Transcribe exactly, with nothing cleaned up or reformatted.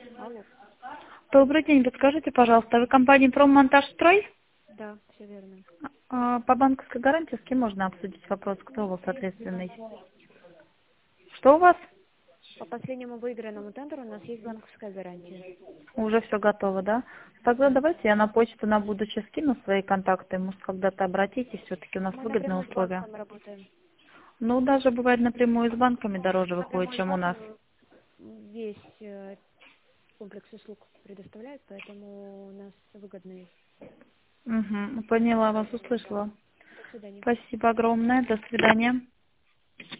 Алло. Добрый день, подскажите, пожалуйста, вы компания «Проммонтажстрой»? Да, все верно. А, По банковской гарантии с кем можно обсудить вопрос, кто у вас ответственный? Что у вас? По последнему выигранному тендеру у нас есть банковская гарантия. Уже все готово, да? Тогда Да. давайте я на почту на будущее скину свои контакты, может, когда-то обратитесь, все-таки у нас Мы выгодные напрямую с условия. банками работаем. Ну, даже бывает напрямую с банками дороже выходит, Напрямую с чем у нас. банками весь э, комплекс услуг предоставляет, поэтому у нас выгодные. Угу, поняла вас, услышала. До свидания. Спасибо огромное, до свидания.